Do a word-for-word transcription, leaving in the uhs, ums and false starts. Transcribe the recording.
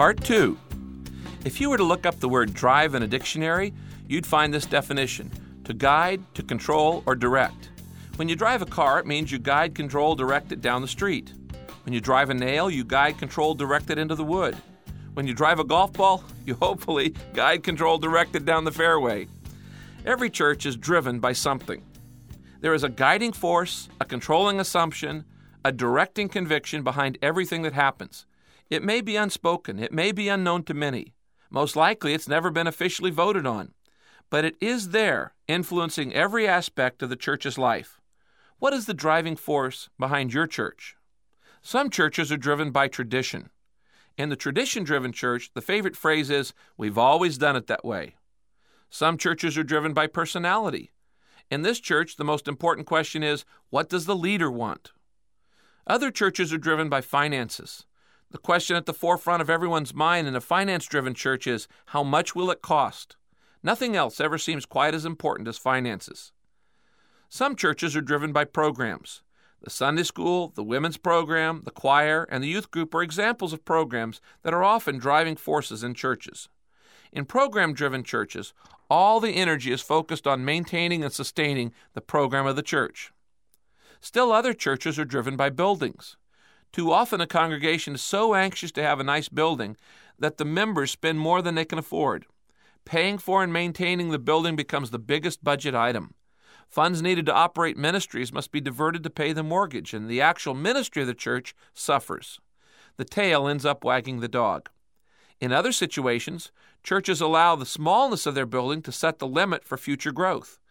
Part two. If you were to look up the word drive in a dictionary, you'd find this definition: to guide, to control, or direct. When you drive a car, it means you guide, control, direct it down the street. When you drive a nail, you guide, control, direct it into the wood. When you drive a golf ball, you hopefully guide, control, direct it down the fairway. Every church is driven by something. There is a guiding force, a controlling assumption, a directing conviction behind everything that happens. It may be unspoken. It may be unknown to many. Most likely, it's never been officially voted on. But it is there, influencing every aspect of the church's life. What is the driving force behind your church? Some churches are driven by tradition. In the tradition-driven church, the favorite phrase is, "We've always done it that way." Some churches are driven by personality. In this church, the most important question is, what does the leader want? Other churches are driven by finances. The question at the forefront of everyone's mind in a finance-driven church is, how much will it cost? Nothing else ever seems quite as important as finances. Some churches are driven by programs. The Sunday school, the women's program, the choir, and the youth group are examples of programs that are often driving forces in churches. In program-driven churches, all the energy is focused on maintaining and sustaining the program of the church. Still other churches are driven by buildings. Too often a congregation is so anxious to have a nice building that the members spend more than they can afford. Paying for and maintaining the building becomes the biggest budget item. Funds needed to operate ministries must be diverted to pay the mortgage, and the actual ministry of the church suffers. The tail ends up wagging the dog. In other situations, churches allow the smallness of their building to set the limit for future growth.